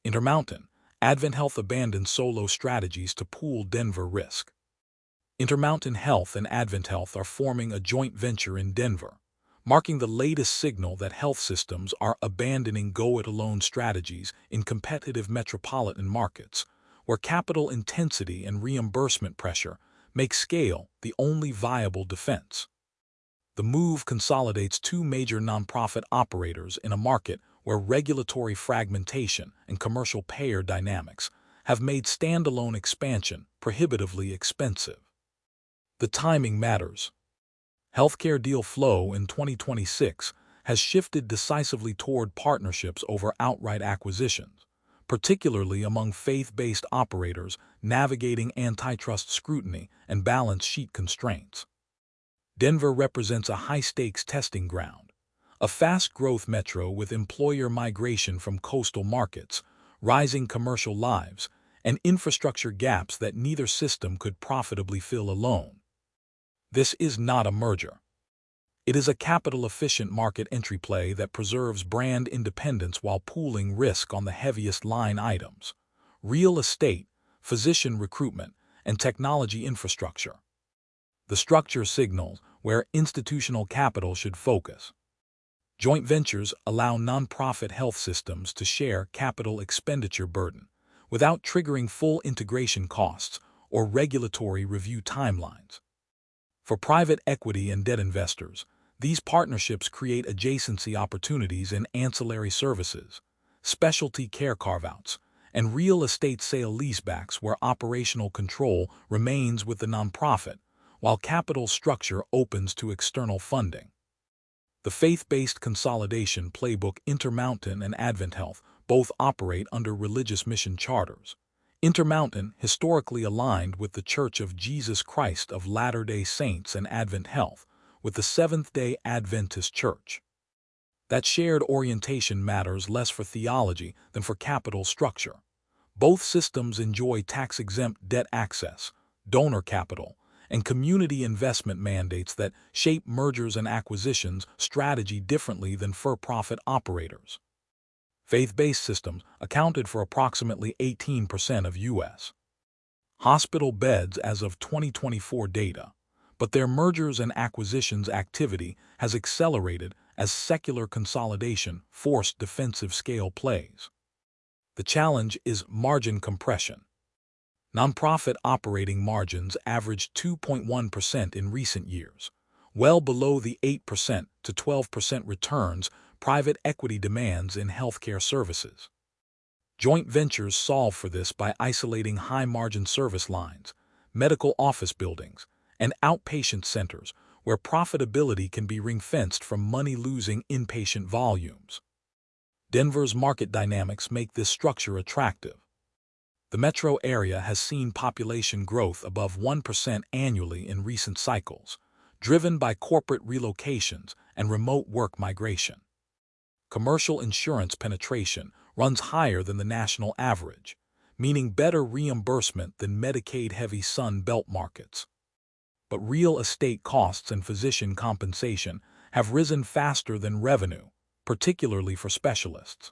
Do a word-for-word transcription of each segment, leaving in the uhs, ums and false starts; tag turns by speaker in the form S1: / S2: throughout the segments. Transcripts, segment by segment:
S1: Intermountain, AdventHealth abandoned solo strategies to pool Denver risk. Intermountain Health and AdventHealth are forming a joint venture in Denver, marking the latest signal that health systems are abandoning go-it-alone strategies in competitive metropolitan markets, where capital intensity and reimbursement pressure make scale the only viable defense. The move consolidates two major nonprofit operators in a market where regulatory fragmentation and commercial payer dynamics have made standalone expansion prohibitively expensive. The timing matters. Healthcare deal flow in twenty twenty-six has shifted decisively toward partnerships over outright acquisitions, particularly among faith-based operators navigating antitrust scrutiny and balance sheet constraints. Denver represents a high-stakes testing ground, a fast-growth metro with employer migration from coastal markets, rising commercial lives, and infrastructure gaps that neither system could profitably fill alone. This is not a merger. It is a capital-efficient market entry play that preserves brand independence while pooling risk on the heaviest line items: real estate, physician recruitment, and technology infrastructure. The structure signals where institutional capital should focus. Joint ventures allow nonprofit health systems to share capital expenditure burden without triggering full integration costs or regulatory review timelines. For private equity and debt investors, these partnerships create adjacency opportunities in ancillary services, specialty care carve-outs, and real estate sale-leasebacks where operational control remains with the nonprofit, while capital structure opens to external funding. The faith-based consolidation playbook Intermountain and AdventHealth both operate under religious mission charters. Intermountain historically aligned with the Church of Jesus Christ of Latter-day Saints and AdventHealth with the Seventh-day Adventist Church. That shared orientation matters less for theology than for capital structure. Both systems enjoy tax-exempt debt access, donor capital, and community investment mandates that shape mergers and acquisitions strategy differently than for-profit operators. Faith-based systems accounted for approximately eighteen percent of U S hospital beds as of twenty twenty-four data, but their mergers and acquisitions activity has accelerated as secular consolidation forced defensive scale plays. The challenge is margin compression. Nonprofit operating margins averaged two point one percent in recent years, well below the eight percent to twelve percent returns private equity demands in healthcare services. Joint ventures solve for this by isolating high-margin service lines, medical office buildings, and outpatient centers where profitability can be ring-fenced from money-losing inpatient volumes. Denver's market dynamics make this structure attractive. The metro area has seen population growth above one percent annually in recent cycles, driven by corporate relocations and remote work migration. Commercial insurance penetration runs higher than the national average, meaning better reimbursement than Medicaid-heavy Sun Belt markets. But real estate costs and physician compensation have risen faster than revenue, particularly for specialists.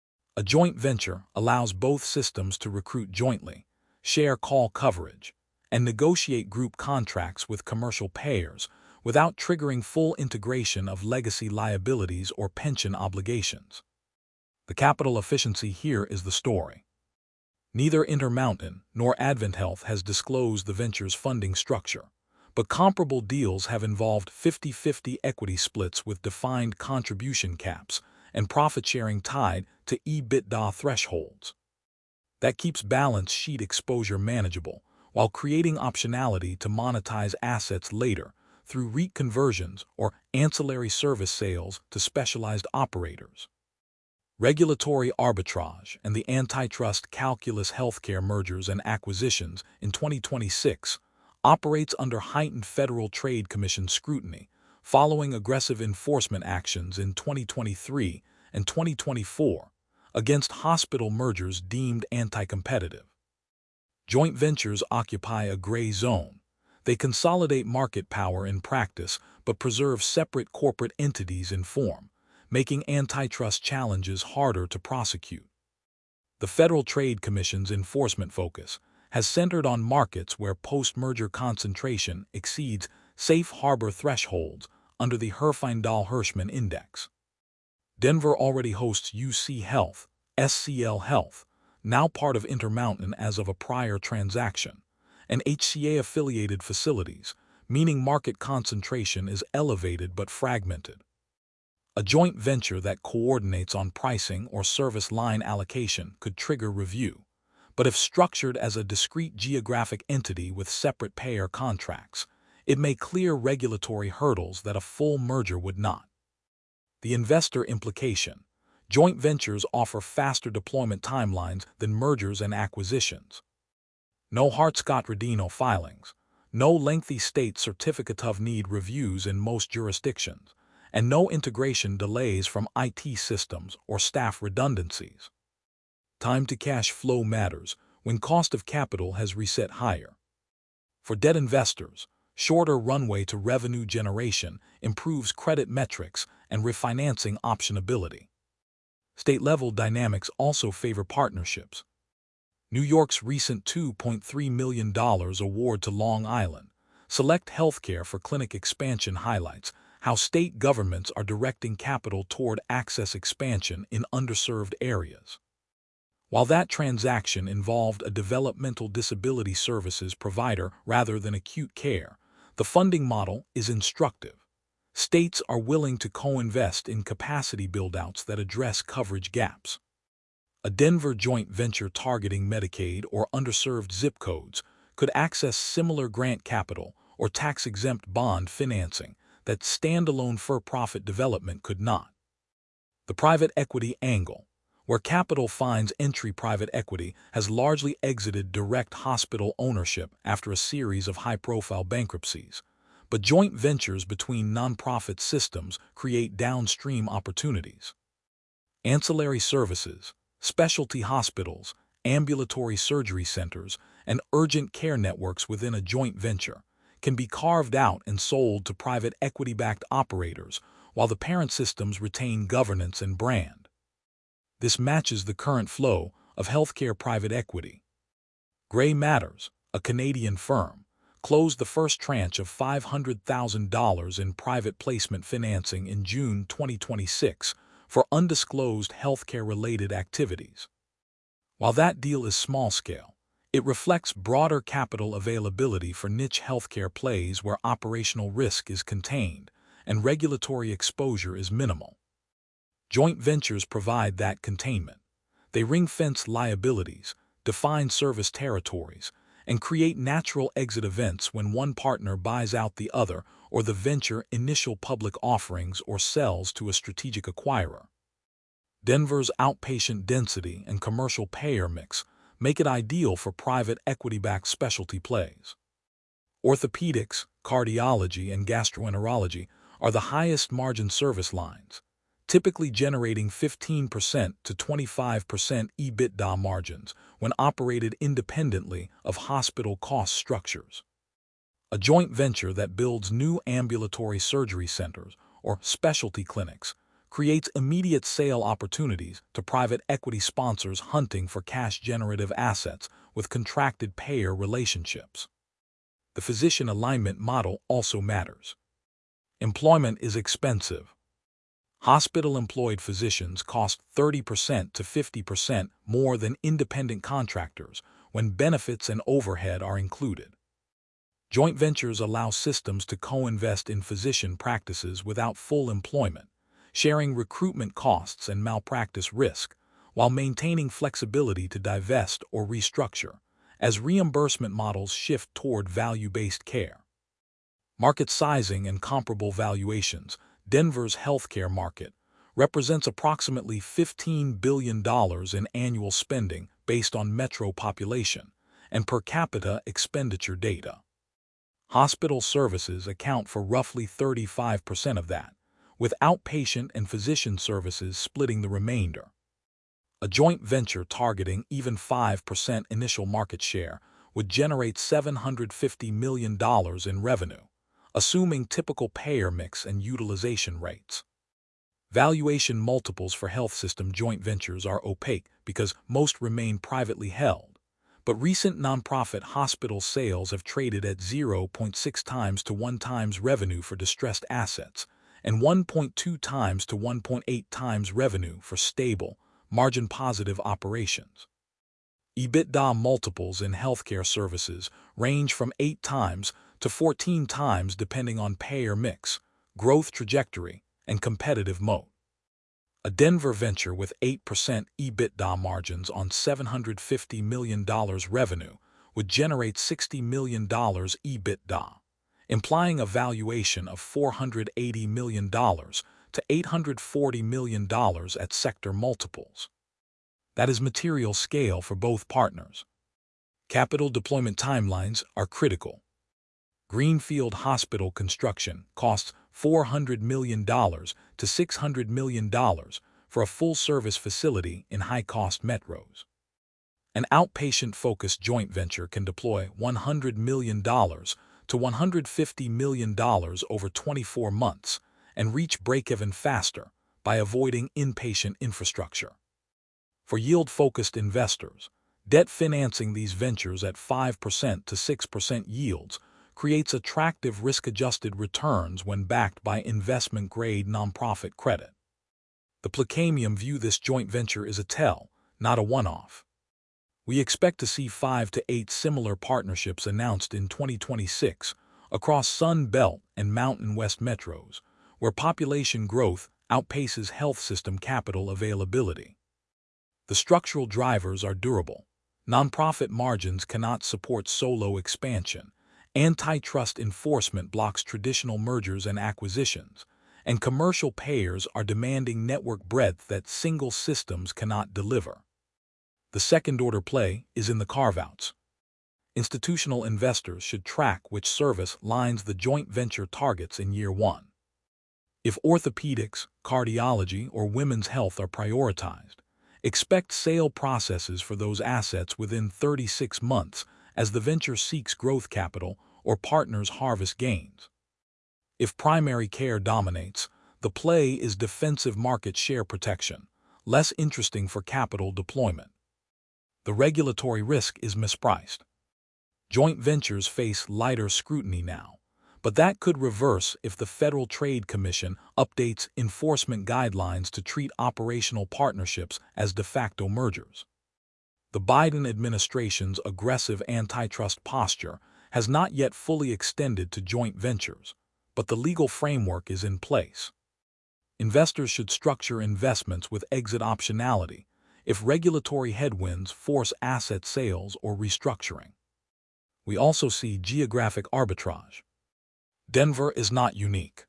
S1: A joint venture allows both systems to recruit jointly, share call coverage, and negotiate group contracts with commercial payers without triggering full integration of legacy liabilities or pension obligations. The capital efficiency here is the story. Neither Intermountain nor AdventHealth has disclosed the venture's funding structure, but comparable deals have involved fifty-fifty equity splits with defined contribution caps and profit-sharing tied to EBITDA thresholds. That keeps balance sheet exposure manageable while creating optionality to monetize assets later through REIT conversions or ancillary service sales to specialized operators. Regulatory arbitrage and the antitrust calculus healthcare mergers and acquisitions in twenty twenty-six operates under heightened Federal Trade Commission scrutiny following aggressive enforcement actions in twenty twenty-three and twenty twenty-four against hospital mergers deemed anti-competitive. Joint ventures occupy a gray zone. They consolidate market power in practice but preserve separate corporate entities in form, making antitrust challenges harder to prosecute. The Federal Trade Commission's enforcement focus has centered on markets where post-merger concentration exceeds safe harbor thresholds under the Herfindahl-Hirschman Index. Denver already hosts U C Health, S C L Health, now part of Intermountain as of a prior transaction, and H C A-affiliated facilities, meaning market concentration is elevated but fragmented. A joint venture that coordinates on pricing or service line allocation could trigger review, but if structured as a discrete geographic entity with separate payer contracts, it may clear regulatory hurdles that a full merger would not. The investor implication: joint ventures offer faster deployment timelines than mergers and acquisitions. No Hart-Scott-Rodino filings, no lengthy state certificate of need reviews in most jurisdictions, and no integration delays from I T systems or staff redundancies. Time to cash flow matters when cost of capital has reset higher. For debt investors, shorter runway to revenue generation improves credit metrics and refinancing optionability. State-level dynamics also favor partnerships. New York's recent two point three million dollars award to Long Island Select Healthcare for clinic expansion highlights how state governments are directing capital toward access expansion in underserved areas. While that transaction involved a developmental disability services provider rather than acute care, the funding model is instructive. States are willing to co-invest in capacity build-outs that address coverage gaps. A Denver joint venture targeting Medicaid or underserved zip codes could access similar grant capital or tax-exempt bond financing that standalone for-profit development could not. The private equity angle, where capital finds entry. Private equity has largely exited direct hospital ownership after a series of high-profile bankruptcies, but joint ventures between nonprofit systems create downstream opportunities. Ancillary services, specialty hospitals, ambulatory surgery centers, and urgent care networks within a joint venture can be carved out and sold to private equity-backed operators while the parent systems retain governance and brand. This matches the current flow of healthcare private equity. Gray Matters, a Canadian firm, closed the first tranche of five hundred thousand dollars in private placement financing in June twenty twenty-six for undisclosed healthcare-related activities. While that deal is small-scale, it reflects broader capital availability for niche healthcare plays where operational risk is contained and regulatory exposure is minimal. Joint ventures provide that containment. They ring-fence liabilities, define service territories, and create natural exit events when one partner buys out the other or the venture initial public offerings or sells to a strategic acquirer. Denver's outpatient density and commercial payer mix make it ideal for private equity-backed specialty plays. Orthopedics, cardiology, and gastroenterology are the highest margin service lines, typically generating fifteen percent to twenty-five percent EBITDA margins when operated independently of hospital cost structures. A joint venture that builds new ambulatory surgery centers or specialty clinics creates immediate sale opportunities to private equity sponsors hunting for cash-generative assets with contracted payer relationships. The physician alignment model also matters. Employment is expensive. Hospital-employed physicians cost thirty percent to fifty percent more than independent contractors when benefits and overhead are included. Joint ventures allow systems to co-invest in physician practices without full employment, sharing recruitment costs and malpractice risk, while maintaining flexibility to divest or restructure as reimbursement models shift toward value-based care. Market sizing and comparable valuations. Denver's healthcare market represents approximately fifteen billion dollars in annual spending based on metro population and per capita expenditure data. Hospital services account for roughly thirty-five percent of that, with outpatient and physician services splitting the remainder. A joint venture targeting even five percent initial market share would generate seven hundred fifty million dollars in revenue, assuming typical payer mix and utilization rates. Valuation multiples for health system joint ventures are opaque because most remain privately held, but recent nonprofit hospital sales have traded at zero point six times to one times revenue for distressed assets and one point two times to one point eight times revenue for stable, margin-positive operations. EBITDA multiples in healthcare services range from eight times to fourteen times depending on payer mix, growth trajectory, and competitive moat. A Denver venture with eight percent EBITDA margins on seven hundred fifty million dollars revenue would generate sixty million dollars EBITDA, implying a valuation of four hundred eighty million dollars to eight hundred forty million dollars at sector multiples. That is material scale for both partners. Capital deployment timelines are critical. Greenfield hospital construction costs four hundred million dollars to six hundred million dollars for a full-service facility in high-cost metros. An outpatient-focused joint venture can deploy one hundred million dollars to one hundred fifty million dollars over twenty-four months and reach break-even faster by avoiding inpatient infrastructure. For yield-focused investors, debt financing these ventures at five percent to six percent yields creates attractive risk-adjusted returns when backed by investment-grade nonprofit credit. The Placamium view this joint venture is a tell, not a one-off. We expect to see five to eight similar partnerships announced in twenty twenty-six across Sun Belt and Mountain West metros, where population growth outpaces health system capital availability. The structural drivers are durable. Nonprofit margins cannot support solo expansion. Antitrust enforcement blocks traditional mergers and acquisitions, and commercial payers are demanding network breadth that single systems cannot deliver. The second-order play is in the carve-outs. Institutional investors should track which service lines the joint venture targets in year one. If orthopedics, cardiology, or women's health are prioritized, expect sale processes for those assets within thirty-six months as the venture seeks growth capital or partners harvest gains. If primary care dominates, the play is defensive market share protection, less interesting for capital deployment. The regulatory risk is mispriced. Joint ventures face lighter scrutiny now, but that could reverse if the Federal Trade Commission updates enforcement guidelines to treat operational partnerships as de facto mergers. The Biden administration's aggressive antitrust posture has not yet fully extended to joint ventures, but the legal framework is in place. Investors should structure investments with exit optionality if regulatory headwinds force asset sales or restructuring. We also see geographic arbitrage. Denver is not unique.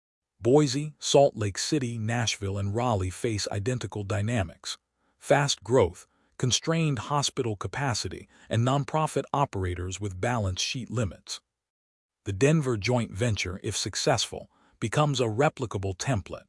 S1: Boise, Salt Lake City, Nashville, and Raleigh face identical dynamics: fast growth, constrained hospital capacity, and nonprofit operators with balance sheet limits. The Denver joint venture, if successful, becomes a replicable template.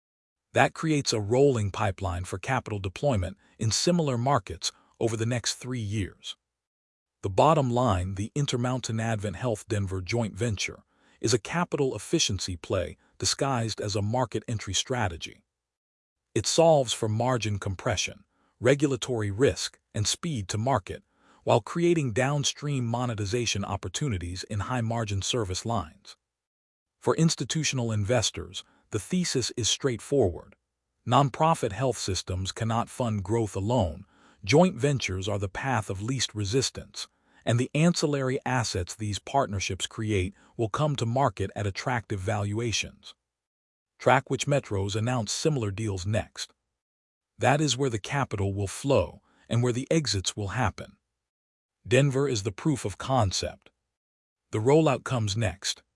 S1: That creates a rolling pipeline for capital deployment in similar markets over the next three years. The bottom line, the Intermountain Advent Health Denver joint venture is a capital efficiency play disguised as a market entry strategy. It solves for margin compression, regulatory risk, and speed to market, while creating downstream monetization opportunities in high-margin service lines. For institutional investors, the thesis is straightforward. Nonprofit health systems cannot fund growth alone. Joint ventures are the path of least resistance, and the ancillary assets these partnerships create will come to market at attractive valuations. Track which metros announce similar deals next. That is where the capital will flow and where the exits will happen. Denver is the proof of concept. The rollout comes next.